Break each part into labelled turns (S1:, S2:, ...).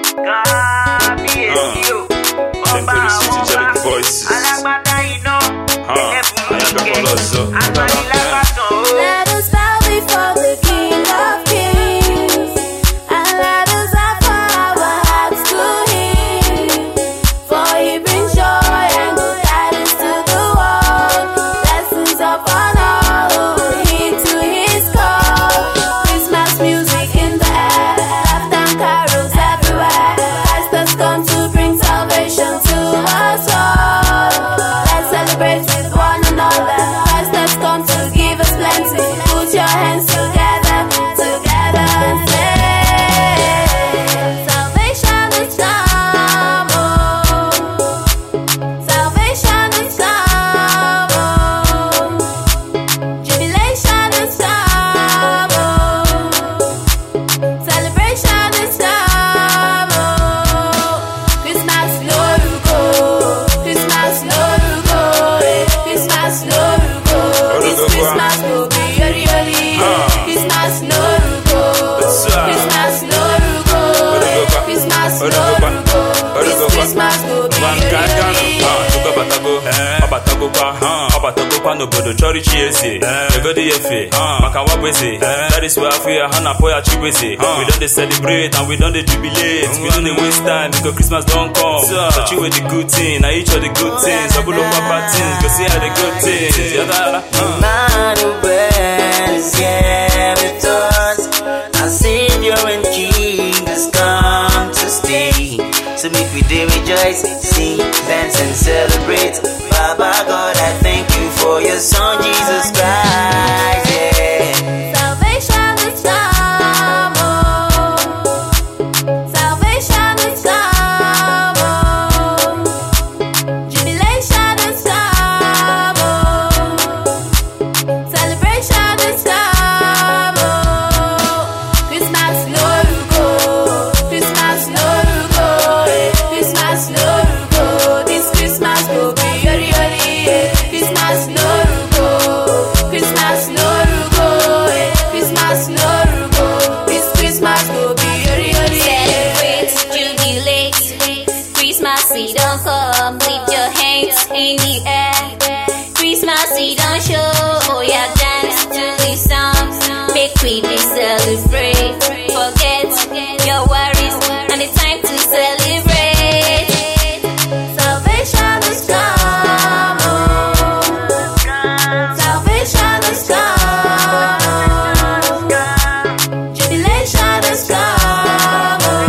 S1: Voices.
S2: Let us bow before the King of Kings, and let us offer our hearts to Him. For He brings joy and good tidings to the world, blessings upon all who heed to His call. Christmas music in the air, laughter and carols everywhere. Christ has come to bring salvation to us all. Let's celebrate with one another. Christ has come to give us plenty. Put your hands together, together and say, salvation is come, oh. Salvation is come, oh. Jubilation is come, oh. Celebration is come, oh. Christmas no go, Christmas no go, Christmas no go. This Christmas will be yori yori. Christmas no go, Christmas no go, Christmas no go. This Christmas will be yori yori.
S1: Abatago pa no bodo chori chiese. Egodi efe, maka wabweze. That is where I feel hana poya chibweze. We don't dey celebrate and we don't dey jubilate. We don't dey waste time because Christmas don't come. Touch you with the good thing, now each of the good things. Double up our bad things, go see how the good things.
S3: Emmanuel is here with us. Our Savior and King has come to stay. So make we day rejoice, sing, dance and celebrate. Baba God, I thank you for your Son Jesus Christ. Yeah.
S2: Salvation is come, oh. Salvation is come, oh. Jubilation is come, oh. Celebration is come, oh. Christmas no go, Christmas no go, Christmas no go. This Christmas will be yori yori. Christmas no go, Christmas no go, Christmas no go. This Christmas will be yori yori.
S4: Celebrate, jubilate. Christmas we don't come, lift your hands in the air. Christmas we don't show, oh yeah, dance to this song. Make we dey celebrate. Forget your worries and it's time to celebrate.
S2: Salvation is come, oh. Salvation is come, oh. Jubilation is come, oh.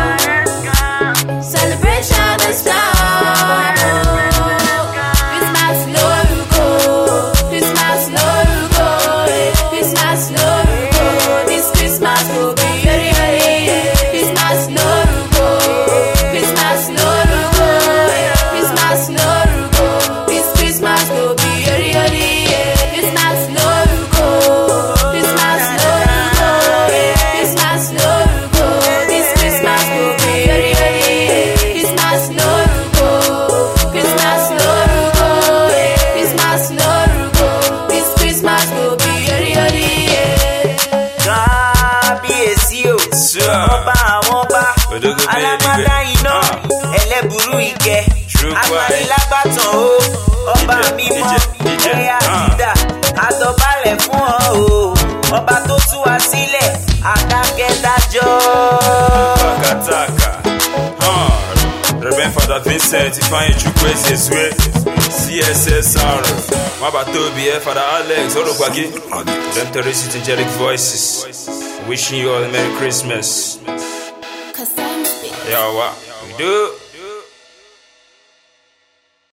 S2: Celebration is come, oh. Christmas no go, Christmas no go, Christmas no go. This Christmas will be yori yori. Christmas no go, Christmas no go, Christmas no go. This Christmas will be yori yori. Christmas no go, Christmas no go, Christmas no go. This Christmas will be yori yori. Christmas no go, Christmas no go, Christmas no go. This Christmas will be yori yori.
S3: Kábíyèsí o, ọba àwọn ọba, alágbádá iná, ẹlẹ́bùrú ìkẹ́, agbanilágbàtàn o, ọba mímọ́, ẹ̀yà Júdà, àdọ̀bálẹ̀ fún ọ o, ọba tó tú wa sílẹ̀, adákẹ́dájọ́.
S1: Takataka. Reverend Father Vincent, Ifeanyi Chukwueze Ezue, CSSR, Mabatobi, Father Alex, Orogbagi, them terrorist angelic voices. Wishing you all a Merry Christmas. Yeah, what we do?